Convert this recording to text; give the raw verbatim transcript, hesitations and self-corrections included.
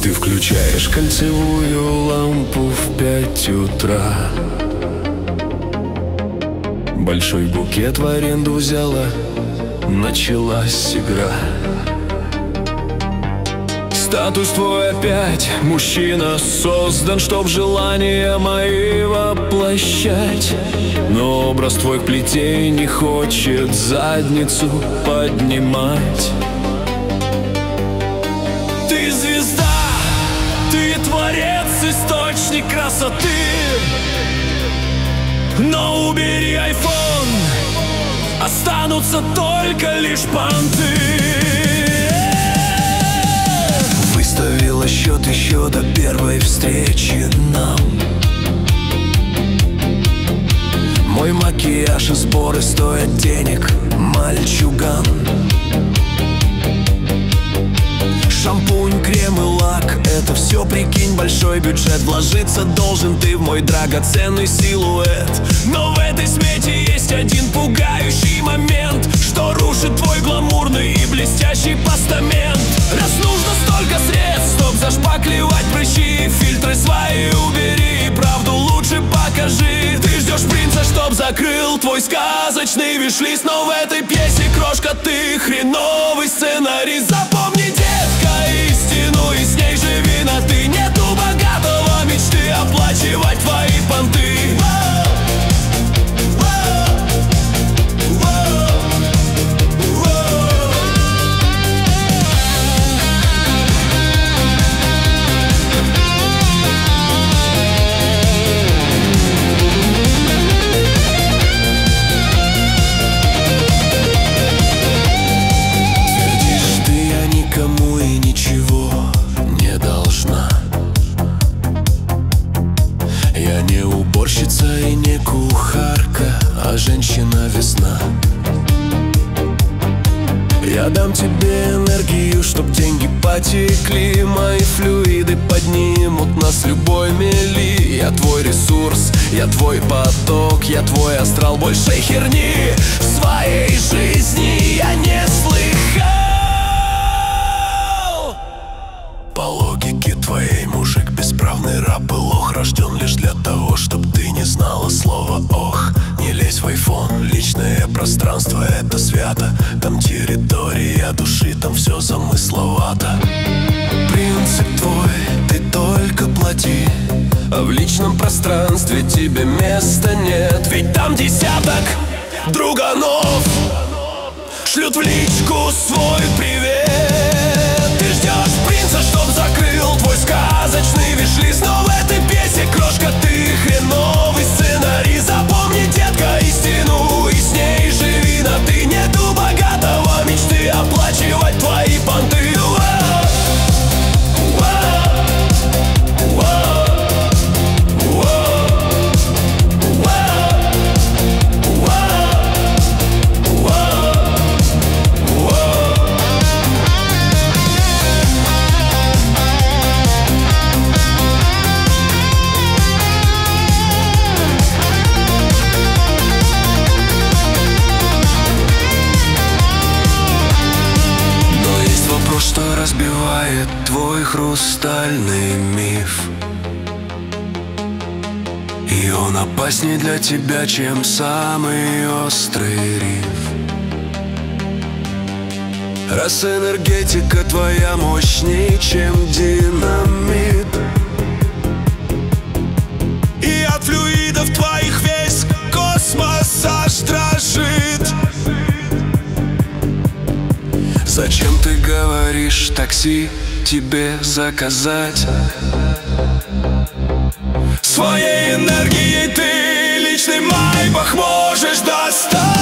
Ты включаешь кольцевую лампу в пять утра. Большой букет в аренду взяла, началась игра. Статус твой опять, мужчина создан, чтоб желания мои воплощать. Но образ твой к плите не хочет задницу поднимать. Ты звезда, ты творец, источник красоты. Но убери айфон, останутся только лишь понты. Выставила счет еще до первой встречи нам. Мой макияж и сборы стоят денег, мальчуган. Шампунь, крем и лак — это все, прикинь, большой бюджет. Вложиться должен ты в мой драгоценный силуэт. Но в этой смете есть один пугающий момент, что рушит твой гламурный и блестящий постамент. Раз нужно столько средств, чтоб зашпаклевать прыщи, фильтры свои убери, правду лучше покажи. Ты ждешь принца, чтоб закрыл твой сказочный виш-лист. Но в этой пьесе, крошка, ты хреновый сценарист. Запомни, детка, истину, и с ней живи на ты. Нету богатого мечты оплачивать твои понты. Я не уборщица и не кухарка, а женщина-весна. Я дам тебе энергию, чтоб деньги потекли. Мои флюиды поднимут нас с любой мели. Я твой ресурс, я твой поток, я твой астрал. Больше херни в своей жизни я не слыхал. По логике твоей, мужик, бесправный раб и лох, рожден лишь для того, чтоб ты не знала слова ох. Не лезь в айфон, личное пространство — это свято. Там территория души, там все замысловато. Принцип твой, ты только плати, а в личном пространстве тебе места нет. Ведь там десяток друганов шлют в личку свой привет. Ты ждешь принца, чтоб закрыл твой сказочный виш-лист. Но в этой пьесе, крошка, ты хреновый сценарий. Запомни, детка, истину, и с ней живи на ты. Нету богатого мечты оплачивать твои понты. Что разбивает твой хрустальный миф, и он опасней для тебя, чем самый острый риф. Раз энергетика твоя мощнее, чем динамит, и от флюидов твоих весь космос аж дрожит. Зачем ты говоришь такси тебе заказать? Своей энергией ты личный майбах можешь достать.